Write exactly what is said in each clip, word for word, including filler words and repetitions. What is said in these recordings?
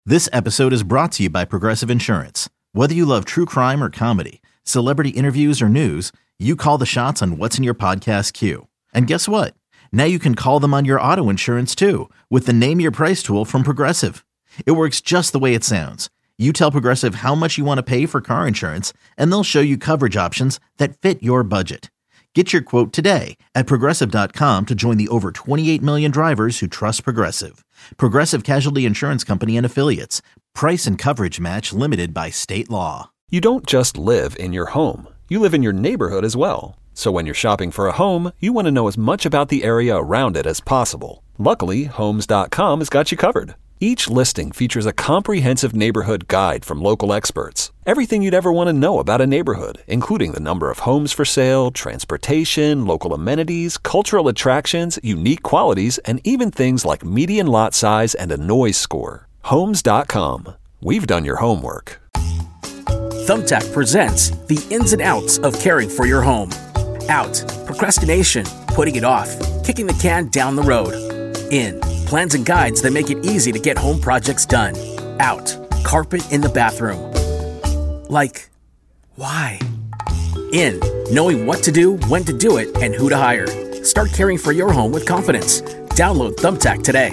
This episode is brought to you by Progressive Insurance. Whether you love true crime or comedy, celebrity interviews or news, you call the shots on what's in your podcast queue. And guess what? Now you can call them on your auto insurance too with the Name Your Price tool from Progressive. It works just the way it sounds. You tell Progressive how much you want to pay for car insurance, and they'll show you coverage options that fit your budget. Get your quote today at Progressive dot com to join the over twenty-eight million drivers who trust Progressive. Progressive Casualty Insurance Company and Affiliates. Price and coverage match limited by state law. You don't just live in your home. You live in your neighborhood as well. So when you're shopping for a home, you want to know as much about the area around it as possible. Luckily, Homes dot com has got you covered. Each listing features a comprehensive neighborhood guide from local experts. Everything you'd ever want to know about a neighborhood, including the number of homes for sale, transportation, local amenities, cultural attractions, unique qualities, and even things like median lot size and a noise score. Homes dot com. We've done your homework. Thumbtack presents the ins and outs of caring for your home. Out, procrastination, putting it off, kicking the can down the road. In, plans and guides that make it easy to get home projects done. Out, carpet in the bathroom. Like, why? In, knowing what to do, when to do it, and who to hire. Start caring for your home with confidence. Download Thumbtack today.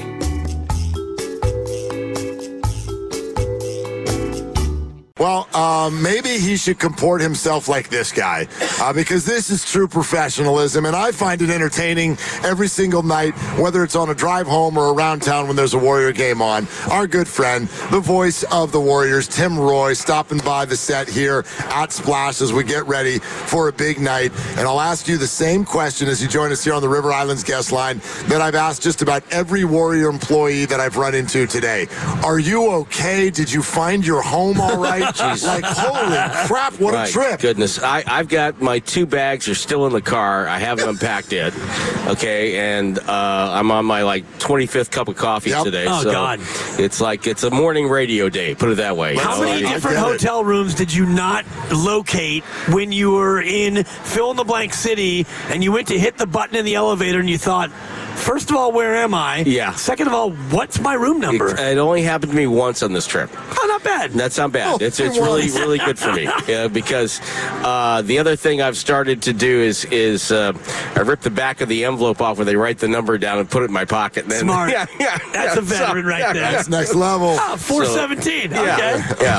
Well, um, maybe he should comport himself like this guy, uh, because this is true professionalism, and I find it entertaining every single night, whether it's on a drive home or around town when there's a Warrior game on. Our good friend, the voice of the Warriors, Tim Roye, stopping by the set here at Splash as we get ready for a big night. And I'll ask you the same question as you join us here on the River Islands guest line that I've asked just about every Warrior employee that I've run into today. Are you okay? Did you find your home all right? Jeez. Like, holy crap, what My a trip. Goodness. I, I've got my two bags are still in the car. I haven't unpacked yet. Okay, and uh, I'm on my, like, twenty-fifth cup of coffee Yep. today. Oh, so God. It's like, it's a morning radio day, put it that way. How You know, many I- different I get it. hotel rooms did you not locate when you were in fill-in-the-blank city and you went to hit the button in the elevator and you thought, first of all, where am I? Yeah. Second of all, what's my room number? It, it only happened to me once on this trip. Oh, not bad. That's not bad. Oh, it's it's it really was. really good for me yeah, because uh, the other thing I've started to do is is uh, I rip the back of the envelope off where they write the number down and put it in my pocket. And then, Smart. Yeah, yeah, That's yeah, a veteran so- right yeah, there. That's next level. Ah, four seventeen. Yeah, Okay. yeah.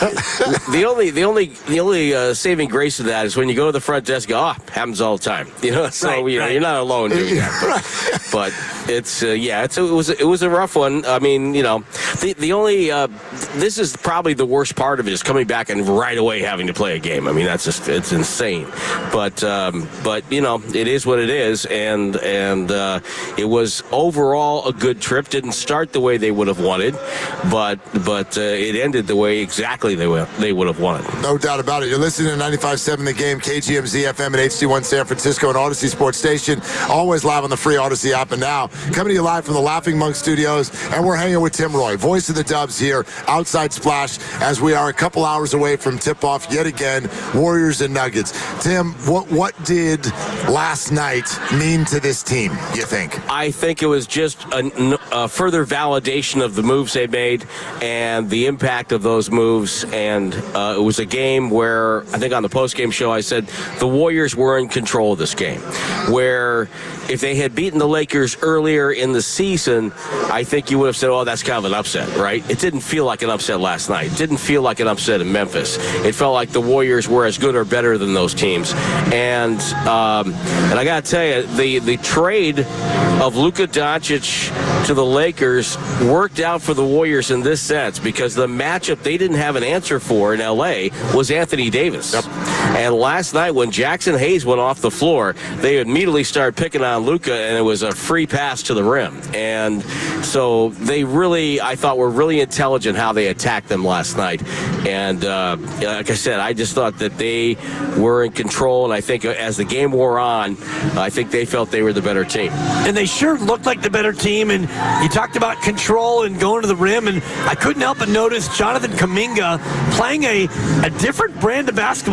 the only, the only, the only uh, saving grace of that is when you go to the front desk. Go, oh, happens all the time. You know, so Right, you know right. you're not alone doing that. But, but it's uh, yeah, it's it was it was a rough one. I mean, you know, the the only uh, this is probably the worst part of it is coming back and right away having to play a game. I mean, that's just it's insane. But um, but you know, it is what it is, and and uh, it was overall a good trip. Didn't start the way they would have wanted, but but uh, it ended the way exactly they would they would have wanted. No doubt about it. You're listening to ninety-five point seven The Game, K G M Z F M and H D one San Francisco and Odyssey Sports Station. Always live on the free Odyssey app. And now, coming to you live from the Laughing Monk Studios, and we're hanging with Tim Roye, voice of the Dubs here outside Splash, as we are a couple hours away from tip-off yet again, Warriors and Nuggets. Tim, what what did last night mean to this team, you think? I think it was just a, a further validation of the moves they made and the impact of those moves. And uh, it was a game where I think on the post-game show I said the Warriors were in control of this game. Where if they had beaten the Lakers earlier in the season, I think you would have said, oh, that's kind of an upset, right? It didn't feel like an upset last night. It didn't feel like an upset in Memphis. It felt like the Warriors were as good or better than those teams. And um, and I got to tell you, the, the trade of Luka Doncic to the Lakers worked out for the Warriors in this sense because the matchup they didn't have an answer for in L A was Anthony Davis. Yep. And last night when Jackson Hayes went off the floor, they immediately started picking on Luka, and it was a free pass to the rim. And so they really, I thought, were really intelligent how they attacked them last night. And uh, like I said, I just thought that they were in control, and I think as the game wore on, I think they felt they were the better team. And they sure looked like the better team, and you talked about control and going to the rim, and I couldn't help but notice Jonathan Kuminga playing a, a different brand of basketball. Not only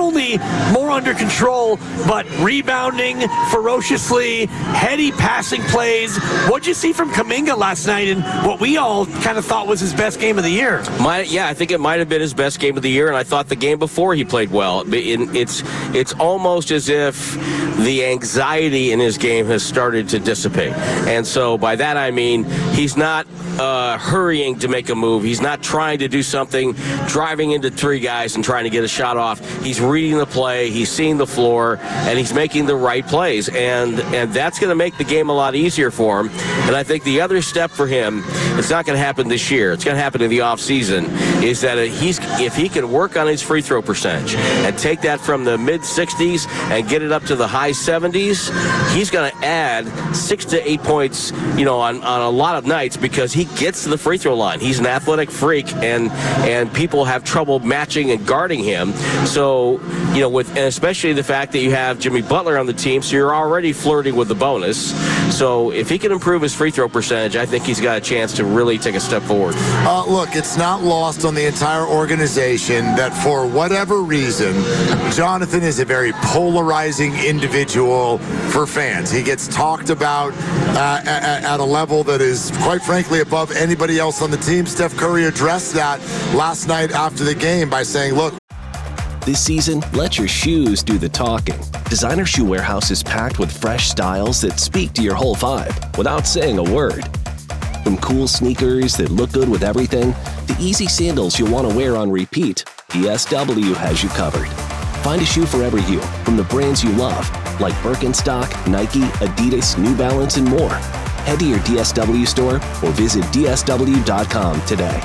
only more under control, but rebounding ferociously, heady passing plays. What'd you see from Kuminga last night in what we all kind of thought was his best game of the year? My, yeah, I think it might have been his best game of the year, and I thought the game before he played well. It's, it's almost as if the anxiety in his game has started to dissipate. And so by that I mean he's not uh, hurrying to make a move. He's not trying to do something, driving into three guys and trying to get a shot off. He's reading the play, he's seeing the floor, and he's making the right plays. And, and that's going to make the game a lot easier for him. And I think the other step for him, it's not going to happen this year, it's going to happen in the offseason, is that he's, if he can work on his free throw percentage and take that from the mid sixties and get it up to the high seventies, he's going to add six to eight points, you know, on, on a lot of nights because he gets to the free throw line. He's an athletic freak, and and people have trouble matching and guarding him. So, you know, with and especially the fact that you have Jimmy Butler on the team, so you're already flirting with the bonus. So if he can improve his free throw percentage, I think he's got a chance to really take a step forward. Uh, look, it's not lost on the entire organization that for whatever reason, Jonathan is a very polarizing individual for fans. He gets talked about uh, at, at a level that is, quite frankly, above anybody else on the team. Steph Curry addressed that last night after the game by saying, look, this season, let your shoes do the talking. Designer Shoe Warehouse is packed with fresh styles that speak to your whole vibe without saying a word. From cool sneakers that look good with everything, to easy sandals you'll want to wear on repeat, D S W has you covered. Find a shoe for every you from the brands you love, like Birkenstock, Nike, Adidas, New Balance, and more. Head to your D S W store or visit D S W dot com today.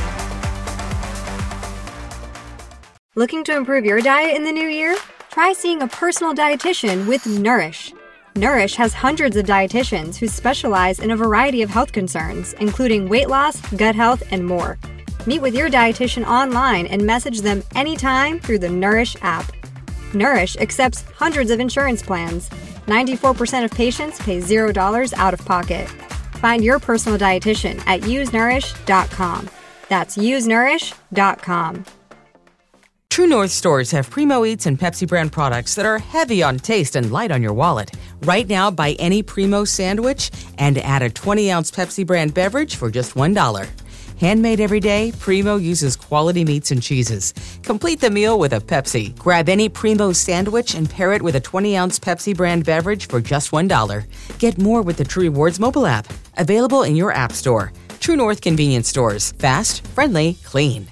Looking to improve your diet in the new year? Try seeing a personal dietitian with Nourish. Nourish has hundreds of dietitians who specialize in a variety of health concerns, including weight loss, gut health, and more. Meet with your dietitian online and message them anytime through the Nourish app. Nourish accepts hundreds of insurance plans. ninety-four percent of patients pay zero dollars out of pocket. Find your personal dietitian at use nourish dot com. That's use nourish dot com. True North stores have Primo Eats and Pepsi brand products that are heavy on taste and light on your wallet. Right now, buy any Primo sandwich and add a twenty ounce Pepsi brand beverage for just one dollar. Handmade every day, Primo uses quality meats and cheeses. Complete the meal with a Pepsi. Grab any Primo sandwich and pair it with a twenty ounce Pepsi brand beverage for just one dollar. Get more with the True Rewards mobile app. Available in your app store. True North convenience stores. Fast, friendly, clean.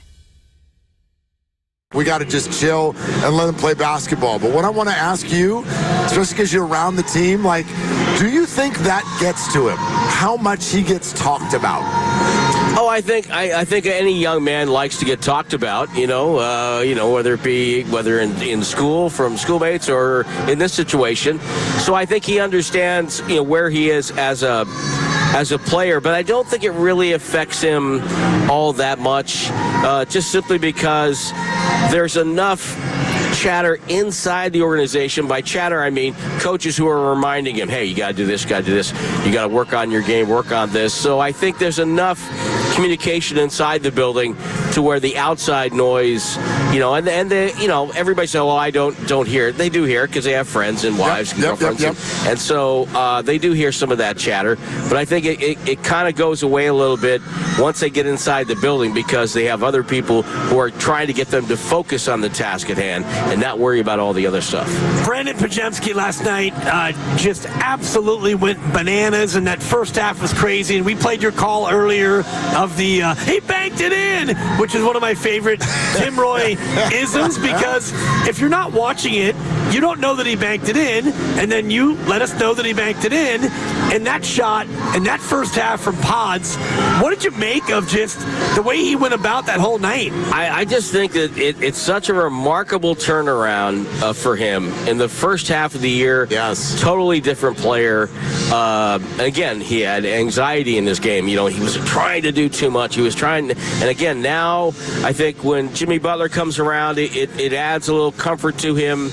We got to just chill and let him play basketball. But what I want to ask you, especially because you're around the team, like, do you think that gets to him? How much he gets talked about? Oh, I think I, I think any young man likes to get talked about. You know, uh, you know, whether it be whether in, in school from schoolmates or in this situation. So I think he understands, you know, where he is as a as a player, but I don't think it really affects him all that much. Uh, just simply because there's enough chatter inside the organization. By chatter, I mean coaches who are reminding him, hey, you got to do this, got to do this. You got to work on your game, work on this. So I think there's enough communication inside the building to where the outside noise, you know, and and the, you know, everybody says, well, I don't don't hear it. They do hear it because they have friends and wives yep, and yep, girlfriends. yep, yep. And, and so uh, they do hear some of that chatter. But I think it, it, it kind of goes away a little bit once they get inside the building because they have other people who are trying to get them to focus on the task at hand and not worry about all the other stuff. Brandon Pajemski last night uh, just absolutely went bananas, and that first half was crazy. And we played your call earlier of the uh, he banked it in, which is one of my favorite Tim Roy isms, because if you're not watching it, you don't know that he banked it in, and then you let us know that he banked it in. And that shot and that first half from Pods, what did you make of just the way he went about that whole night? I, I just think that it, it's such a remarkable turnaround uh, for him in the first half of the year. Yes. Totally different player. Uh, again, he had anxiety in this game. You know, he was trying to do too much. He was trying to, and again, now I think when Jimmy Butler comes around, it, it, it adds a little comfort to him. It,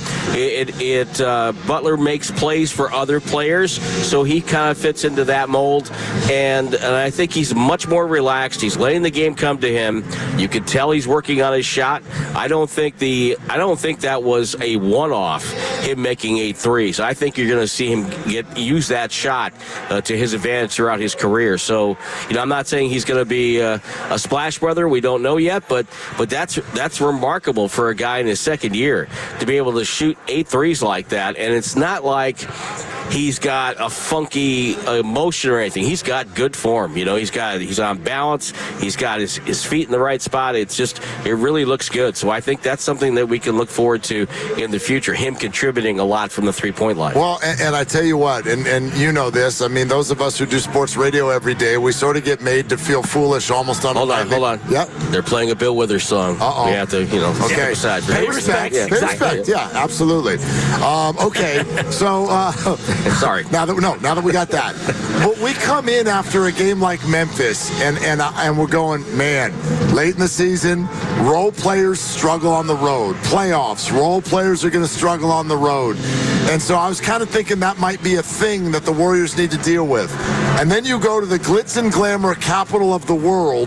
it, it uh, Butler makes plays for other players, so he kind of fits into that mold. And, and I think he's much more relaxed. He's letting the game come to him. You can tell he's working on his shot. I don't think the I don't think that was a one-off, him making eight threes. I think you're going to see him get use that shot uh, to his advantage throughout his career. So, you know, I'm not saying he's going to be uh, a splash brother. We don't know yet, but but that's that's remarkable for a guy in his second year to be able to shoot eight threes like that. And it's not like he's got a funky emotion or anything. He's got good form. You know, he's got he's on balance. He's got his, his feet in the right spot. It's just, it really looks good. So I think that's something that we can look forward to in the future, him contributing a lot from the three-point line. Well, and, and I tell you what, and, and you know this, I mean, those of us who do sports radio every day, we sort of get made to feel foolish almost on Hold a on, hold on. Yep. They're playing a Bill Withers song. Uh-oh. We have to, you know, okay. step aside. Pay respect. Yeah, Pay exactly. respect. Yeah, absolutely. Um, okay, so... Uh, Sorry. Now that no, now that we got that, but we come in after a game like Memphis, and and and we're going, man. Late in the season, role players struggle on the road. Playoffs, role players are going to struggle on the road, and so I was kind of thinking that might be a thing that the Warriors need to deal with. And then you go to the glitz and glamour capital of the world,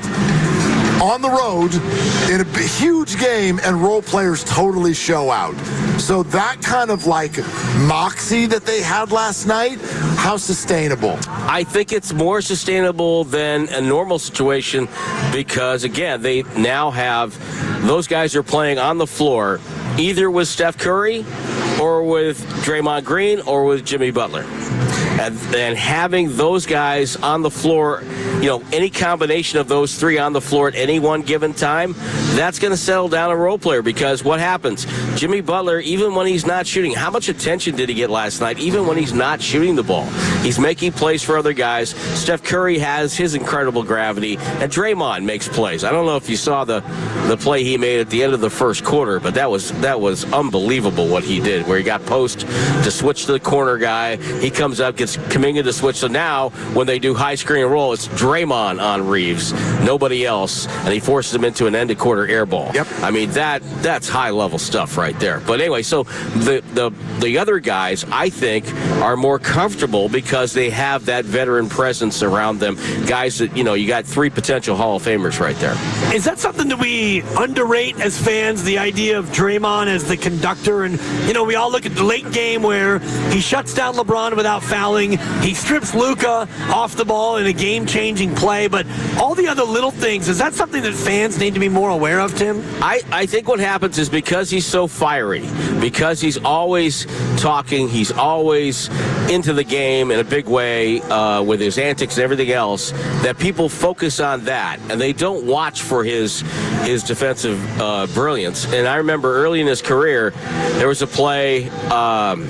on the road in a huge game, and role players totally show out. So that kind of like moxie that they had last night, how sustainable? I think it's more sustainable than a normal situation because, again, they now have those guys are playing on the floor either with Steph Curry or with Draymond Green or with Jimmy Butler. And, and having those guys on the floor, you know, any combination of those three on the floor at any one given time, that's going to settle down a role player because what happens? Jimmy Butler, even when he's not shooting, how much attention did he get last night? Even when he's not shooting the ball, he's making plays for other guys. Steph Curry has his incredible gravity, and Draymond makes plays. I don't know if you saw the the play he made at the end of the first quarter, but that was that was unbelievable what he did, where he got post to switch to the corner guy. He comes up, gets Kuminga to switch. So now when they do high screen and roll, it's Draymond on Reeves, nobody else, and he forces him into an end of quarter air ball. Yep. I mean, that that's high level stuff right there. But anyway, so the the the other guys, I think, are more comfortable because they have that veteran presence around them. Guys that, you know, you got three potential Hall of Famers right there. Is that something that we underrate as fans, the idea of Draymond as the conductor? And, you know, we all look at the late game where he shuts down LeBron without fouling. He strips Luka off the ball in a game-changing play. But all the other little things, is that something that fans need to be more aware of, Tim? I, I think what happens is because he's so fiery, because he's always talking, he's always into the game in a big way uh, with his antics and everything else, that people focus on that, and they don't watch for his his defensive uh, brilliance. And I remember early in his career, there was a play, um,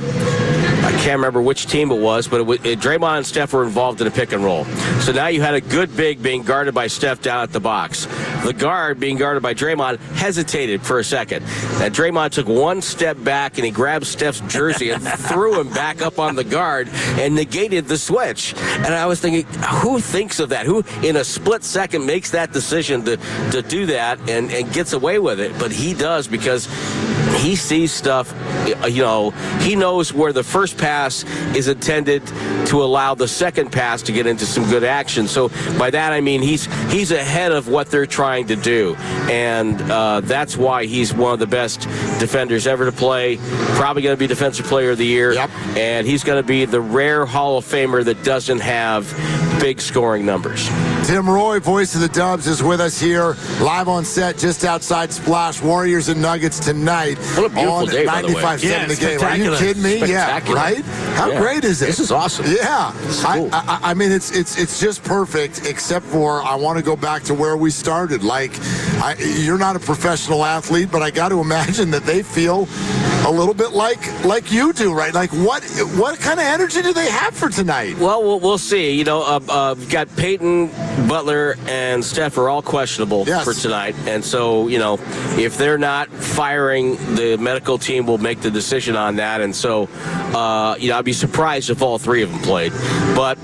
I can't remember which team it was, but it was, it, Draymond and Steph were involved in a pick and roll. So now you had a good big being guarded by Steph down at the box. The guard being guarded by Draymond hesitated for a second. And Draymond took one step back and he grabbed Steph's jersey and threw him back up on the guard and negated the switch. And I was thinking, who thinks of that? Who in a split second makes that decision to, to do that and, and gets away with it? But he does because he sees stuff, you know, he knows where the first pass is intended to allow the second pass to get into some good action. So by that I mean he's he's ahead of what they're trying to do, and uh, that's why he's one of the best defenders ever to play. Probably going to be Defensive Player of the Year, yep. And he's going to be the rare Hall of Famer that doesn't have big scoring numbers. Tim Roye, voice of the Dubs, is with us here, live on set just outside Splash. Warriors and Nuggets tonight. What a beautiful on day, by the way. ninety-five seven Yeah, the game. Are you kidding me? Yeah, right? How Yeah. great is it? This is awesome. Yeah. This is I, cool. I, I mean, it's it's it's just perfect, except for I want to go back to where we started. Like, I, you're not a professional athlete, but I got to imagine that they feel a little bit like like you do, right? Like, what what kind of energy do they have for tonight? Well, we'll, we'll see. You know, uh, uh, we've got Peyton, Butler, and Steph are all questionable Yes. for tonight. And so, you know, if they're not firing, the medical team will make the decision on that. And so, uh, you know, I'd be surprised if all three of them played. But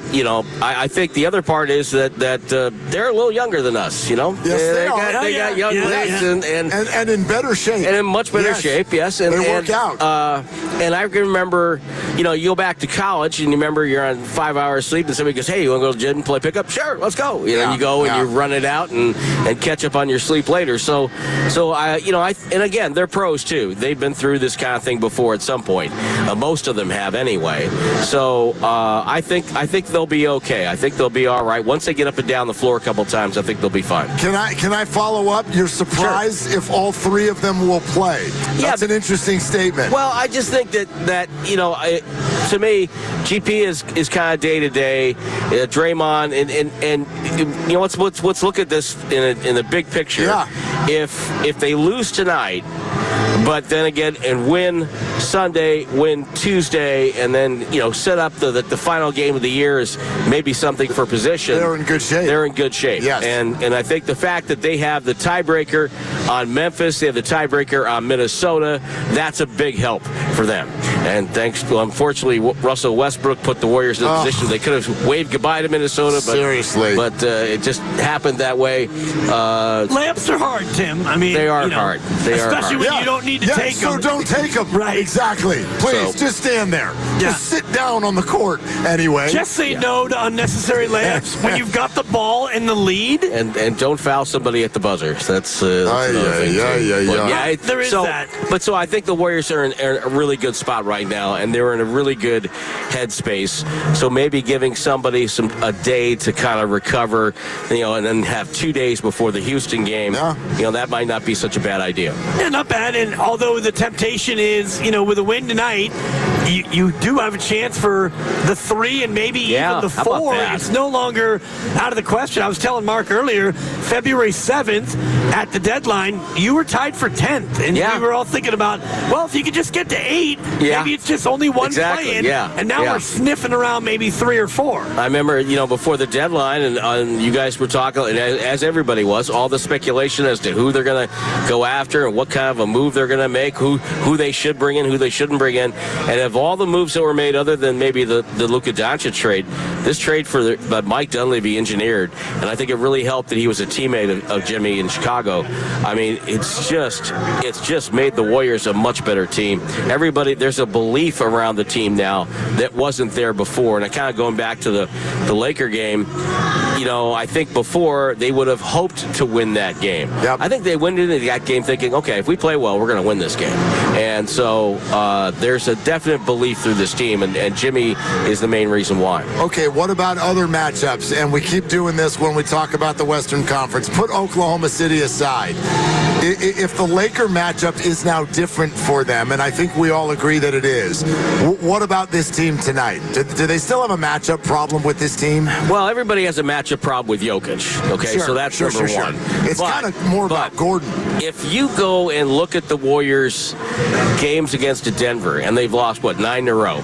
you know, I, I think the other part is that that uh, they're a little younger than us. You know, Yes, they, they are. got, Oh, they yeah. got young Yeah, legs yeah. and, and And, and in better shape. and in much better Yes. shape, yes. And, They and, work out. Uh, and I can remember, you know, you go back to college and you remember you're on five hours sleep and somebody goes, hey, you want to go to the gym and play pickup? Sure, let's go. You know, Yeah, you go and yeah. you run it out and, and catch up on your sleep later. So, so I, you know, I and again, they're pros too. They've been through this kind of thing before at some point. Uh, most of them have anyway. So uh, I think I think they'll be okay. I think they'll be all right. Once they get up and down the floor a couple times, I think they'll be fine. Can I can I follow up? You're surprised if all three of them will play. That's Yeah. an interesting statement. Well, I just think that, that you know, I, to me, G P is, is kind of day to day. Draymond and, and, and you know let's let's let's look at this in a, in the big picture. Yeah. If if they lose tonight, but then again and win Sunday, win Tuesday, and then you know set up the, the the final game of the year is maybe something for position. They're in good shape. They're in good shape. Yes. And and I think the fact that they have the tiebreaker on Memphis, they have the tiebreaker on Minnesota, that's a big help for them. And thanks to, unfortunately, Russell Westbrook put the Warriors in a Oh. position they could have waved goodbye to Minnesota, but Seriously. but uh, it just happened that way. Uh, Layups are hard, Tim. I mean, They are you know, hard. They are especially hard. when you don't need to yeah, take so them. don't take them. Right. Exactly. Please, So- just stand there. Yeah. Just sit down on the court anyway. Just say no to unnecessary layups when you've got the ball in the lead. and and don't foul somebody at the buzzer. So that's, uh, that's Aye, another aye, thing too. aye, aye, But aye. yeah, it- There is so, that. But so I think the Warriors are in, are in a really good spot right now, and they're in a really good headspace. So maybe giving somebody some a day to kind of recover, you know, and then have two days before the Houston game. Yeah. You know, that might not be such a bad idea. Yeah, not bad. And although the temptation is, you know, with a win tonight, you, you do have a chance for the three and maybe Yeah, even the how about four. that? It's no longer out of the question. I was telling Mark earlier, February seventh at the deadline, you were tied for tenth. And Yeah. we were all thinking about, well, if you could just get to eight, Yeah. maybe it's just only one Exactly, playing. yeah, And now yeah. we're sniffing around maybe three or four. I remember, you know, before the deadline, and, uh, and you guys were talking, and as, as everybody was, all the speculation as to who they're going to go after and what kind of a move they're going to make, who who they should bring in, who they shouldn't bring in. And of all the moves that were made, other than maybe the, the Luka Doncic trade, this trade for the, by Mike Dunleavy engineered, and I think it really helped that he was a teammate of, of Jimmy in Chicago. I mean, it's just it's just made the Warriors a much better team. Everybody, there's a belief around the team now that wasn't there before. And I kind of going back to the, the Laker game, you know, I think before they would have hoped to win that game. Yep. I think they went into that game thinking, okay, if we play well, we're going to win this game. And so uh, there's a definite belief through this team, and, and Jimmy is the main reason why. Okay, what about other matchups? And we keep doing this when we talk about the Western Conference. Put Oklahoma City aside. I- i- If the Laker matchup is now different for them, and I think we all agree that it is, w- what about this team tonight? Do, do they still have a matchup problem with this team? Well, everybody has a matchup problem with Jokic, okay? Sure, so that's sure, number sure, one. sure. It's But- kind of more about but Gordon. If you go and look at the Warriors' games against Denver, and they've lost, what, nine in a row.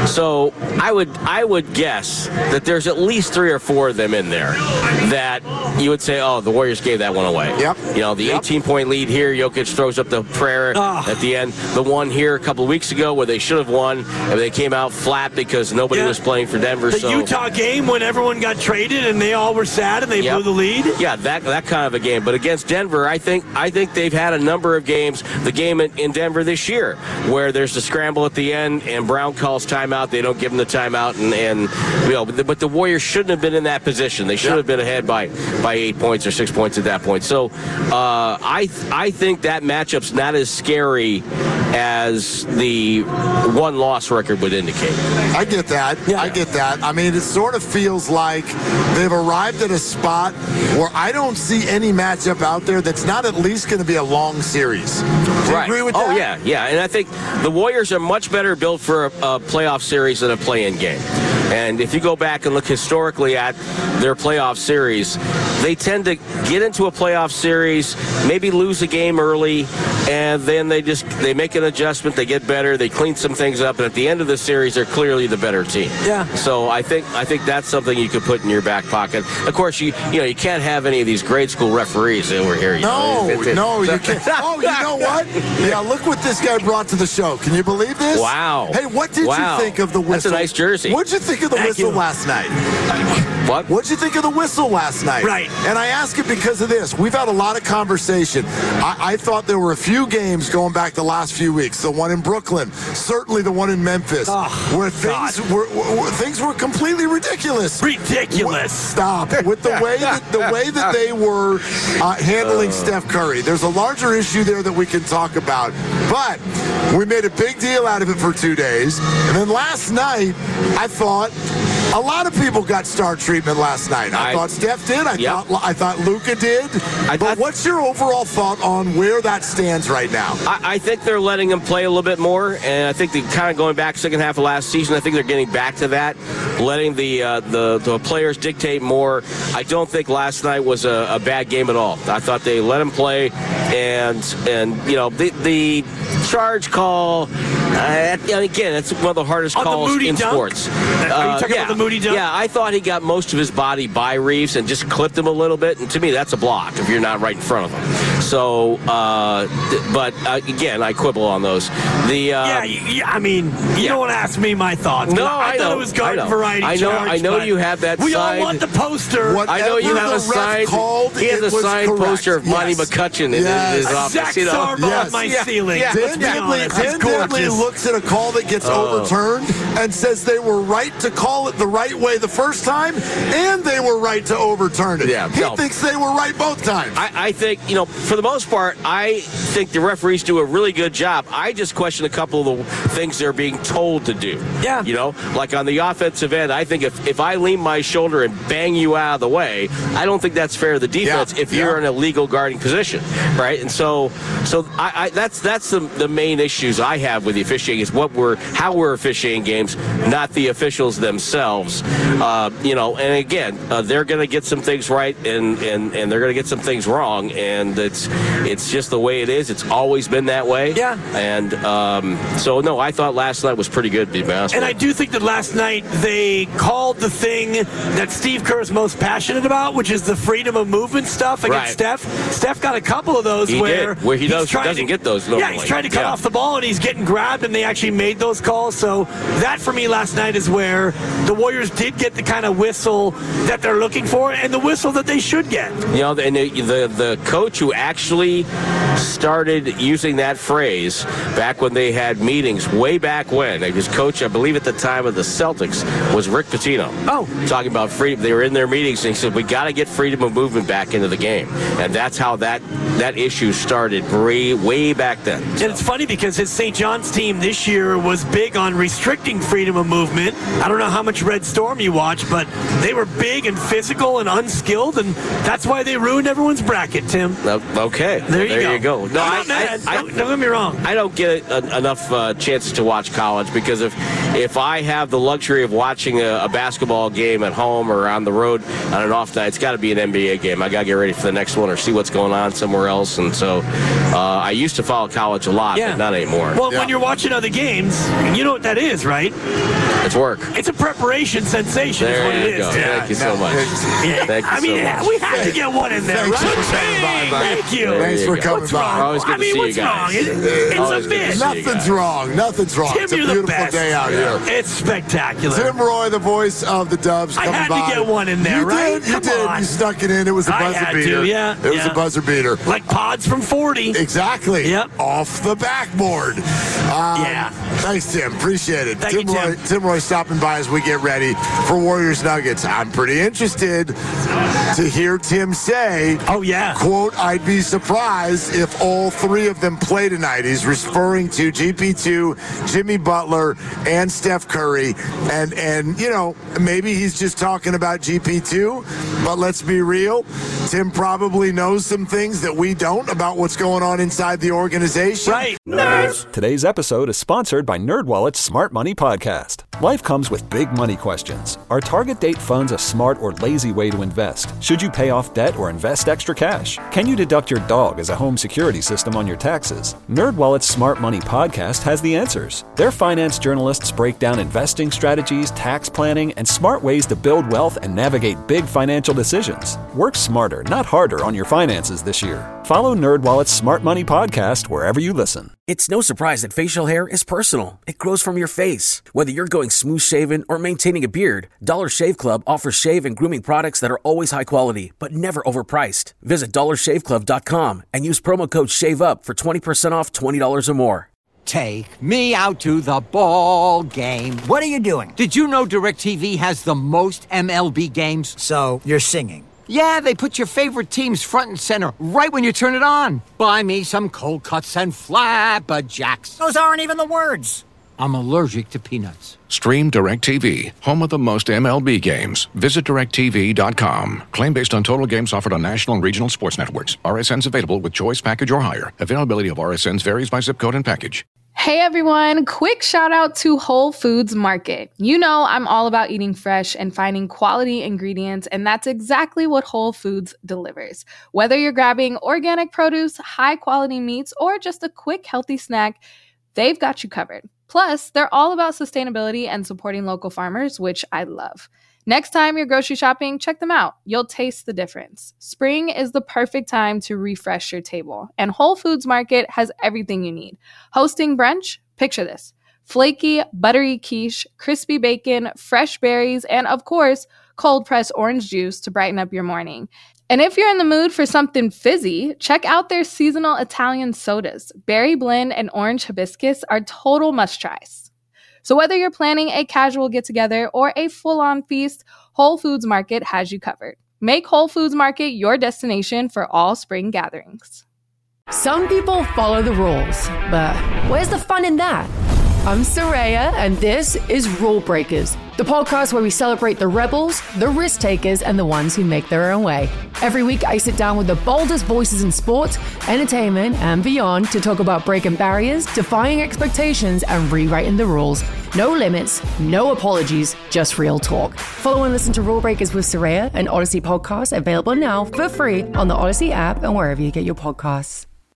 So I would I would guess that there's at least three or four of them in there that you would say, oh, the Warriors gave that one away. Yep. You know, the Yep. eighteen-point lead here, Jokic throws up the prayer Ah. at the end. The one here a couple of weeks ago where they should have won, and they came out flat because nobody Yeah. was playing for Denver. The so Utah game when everyone got traded and they all were sad and they Yep. blew the lead. Yeah, that that kind of a game. But against Denver, I think I think they've had a number of games. The game in, in Denver this year, where there's a scramble at the end, and Brown calls timeout. They don't give him the timeout, and and you know, but the, but the Warriors shouldn't have been in that position. They should Yep. have been ahead by by eight points or six points at that point. So uh, I I think that matchup's not as scary as the one loss record would indicate. I get that. Yeah. I get that. I mean, it sort of feels like they've arrived at a spot where I don't see any matchup out there that's not at least going to be a long series. Do you Right. agree with oh, that? yeah, yeah. And I think the Warriors are much better built for a, a playoff series than a play-in game. And if you go back and look historically at their playoff series, they tend to get into a playoff series, maybe lose a game early, and then they just they make it an adjustment. They get better. They clean some things up. And at the end of the series, they're clearly the better team. Yeah. So I think I think that's something you could put in your back pocket. Of course, you you know you can't have any of these grade school referees over here. You no, know? it, it, no, you can't. Oh, you know what? Yeah, look what this guy brought to the show. Can you believe this? Wow. Hey, what did wow. you think of the whistle? That's a nice jersey. What did you think of the Thank whistle you. last night? What? What did you think of the whistle last night? Right. And I ask it because of this. We've had a lot of conversation. I, I thought there were a few games going back the last few weeks. The one in Brooklyn, certainly the one in Memphis, oh, where things were, were things were completely ridiculous. Ridiculous. Stop with the way that the way that they were uh, handling uh. Steph Curry. There's a larger issue there that we can talk about, but we made a big deal out of it for two days. And then last night, I thought a lot of people got star treatment last night. I, I thought Steph did. I yep. thought I thought Luka did. I, but I, what's your overall thought on where that stands right now? I, I think they're letting him play a little bit more, and I think they're kind of going back second half of last season. I think they're getting back to that, letting the uh, the, the players dictate more. I don't think last night was a, a bad game at all. I thought they let him play, and and you know the the charge call. Uh, again, it's one of the hardest on calls the in dunk? sports. Are you uh, talking yeah, about the Moody dunk? Yeah, I thought he got most of his body by Reeves and just clipped him a little bit. And to me, that's a block if you're not right in front of him. So, uh, but uh, again, I quibble on those. The uh, yeah, yeah, I mean, you yeah. don't want to ask me my thoughts. No, I, I, I thought know, it was garden I know. variety I know. charge, I know you have that. We signed, all want the poster. I know you have a signed. Called, he has a signed correct. poster of yes. Monty McCutcheon in yes. his office. Zach You know? Sarba yes. on my yeah. ceiling. Yeah. Dan Dibley, Dan Dibley looks at a call that gets oh. overturned and says they were right to call it the right way the first time, and they were right to overturn it. Yeah, he no. thinks they were right both times. I, I think, you know, for the most part, I think the referees do a really good job. I just question a couple of the things they're being told to do. Yeah. You know, like on the offensive end, I think if, if I lean my shoulder and bang you out of the way, I don't think that's fair to the defense yeah. if you're yeah. in a legal guarding position, right? And so, so I, I that's that's the the main issues I have with the officiating is what we're how we're officiating games, not the officials themselves. Uh, you know, and again, uh, they're going to get some things right, and, and, and they're going to get some things wrong, and it's it's just the way it is. It's always been that way. Yeah. And um, so, no, I thought last night was pretty good, to be honest. And I do think that last night they called the thing that Steve Kerr is most passionate about, which is the freedom of movement stuff against right. Steph. Steph got a couple of those he where, did. where he does, doesn't to, get those normally. Yeah, he's trying to cut yeah. off the ball, and he's getting grabbed, and they actually made those calls. So that, for me, last night is where the Warriors did get the kind of whistle that they're looking for and the whistle that they should get. You know, and the, the, the coach who actually started using that phrase back when they had meetings way back when, his coach, I believe at the time of the Celtics, was Rick Pitino. Oh. Talking about freedom. They were in their meetings, and he said, we got to get freedom of movement back into the game. And that's how that, that issue started way, way back then. So. And it's funny because his Saint John's team this year was big on restricting freedom of movement. I don't know how much Red Storm you watch, but they were big and physical and unskilled, and that's why they ruined everyone's bracket, Tim. Okay. There you there go. You go. No, I'm I, not mad. I, I, don't, don't get me wrong. I don't get a, enough uh, chances to watch college because if if I have the luxury of watching a, a basketball game at home or on the road on an off night, it's got to be an N B A game. I got to get ready for the next one or see what's going on somewhere else. And so uh, I used to follow college a lot, yeah. but not anymore. Well, yeah. when you're watching other games, you know what that is, right? It's work. It's a preparation sensation there is what you it is. go. Yeah. Thank you so much. Yeah. Thank you I mean, so much. we had to get one in there, Thanks right? for coming by, buddy. Thank you. There Thanks you for go. coming What's by. wrong? Always good I to mean, see what's you guys. wrong? It, it's Always a good to bit. see you Nothing's guys. wrong. Nothing's wrong. Tim, it's a you're the beautiful best. day out here. It's spectacular. Tim Roy, the voice of the Dubs, I coming had to by. get one in there, you right? Did, you Come did. on. You stuck it in. It was a I buzzer had to, beater. yeah, It was yeah. a buzzer beater. Like pods from forty. Exactly. Yep. Off the backboard. Um, Yeah. Thanks, Tim. Appreciate it. Thank Tim, you, Roy, Tim. Tim Roy stopping by as we get ready for Warriors Nuggets. I'm pretty interested to hear Tim say, Oh, yeah. quote, I'd be surprised if all three of them play tonight. He's referring to G P two, Jimmy Butler, and Steph Curry. And, and you know, maybe he's just talking about G P two, but let's be real. Tim probably knows some things that we don't about what's going on inside the organization. Right. Today's episode is sponsored by by NerdWallet's Smart Money Podcast. Life comes with big money questions. Are target date funds a smart or lazy way to invest? Should you pay off debt or invest extra cash? Can you deduct your dog as a home security system on your taxes? NerdWallet's Smart Money Podcast has the answers. Their finance journalists break down investing strategies, tax planning, and smart ways to build wealth and navigate big financial decisions. Work smarter, not harder on your finances this year. Follow NerdWallet's Smart Money Podcast wherever you listen. It's no surprise that facial hair is personal. It grows from your face. Whether you're going smooth shaven or maintaining a beard, Dollar Shave Club offers shave and grooming products that are always high quality, but never overpriced. Visit dollar shave club dot com and use promo code SHAVEUP for twenty percent off twenty dollars or more. Take me out to the ball game. What are you doing? Did you know DirecTV has the most M L B games? So, you're singing. Yeah, they put your favorite teams front and center right when you turn it on. Buy me some cold cuts and flapjacks. Those aren't even the words. I'm allergic to peanuts. Stream DirecTV, home of the most M L B games. Visit direct t v dot com. Claim based on total games offered on national and regional sports networks. R S Ns available with choice package or higher. Availability of R S Ns varies by zip code and package. Hey everyone, quick shout out to Whole Foods Market. You know I'm all about eating fresh and finding quality ingredients, and that's exactly what Whole Foods delivers. Whether you're grabbing organic produce, high quality meats, or just a quick healthy snack, they've got you covered. Plus, they're all about sustainability and supporting local farmers, which I love. Next time you're grocery shopping, check them out. You'll taste the difference. Spring is the perfect time to refresh your table, and Whole Foods Market has everything you need. Hosting brunch? Picture this. Flaky, buttery quiche, crispy bacon, fresh berries, and of course, cold-pressed orange juice to brighten up your morning. And if you're in the mood for something fizzy, check out their seasonal Italian sodas. Berry blend and orange hibiscus are total must-tries. So whether you're planning a casual get-together or a full-on feast, Whole Foods Market has you covered. Make Whole Foods Market your destination for all spring gatherings. Some people follow the rules, but where's the fun in that? I'm Soraya, and this is Rule Breakers, the podcast where we celebrate the rebels, the risk takers, and the ones who make their own way. Every week, I sit down with the boldest voices in sports, entertainment, and beyond to talk about breaking barriers, defying expectations, and rewriting the rules. No limits, no apologies, just real talk. Follow and listen to Rule Breakers with Soraya, an Odyssey podcast available now for free on the Odyssey app and wherever you get your podcasts.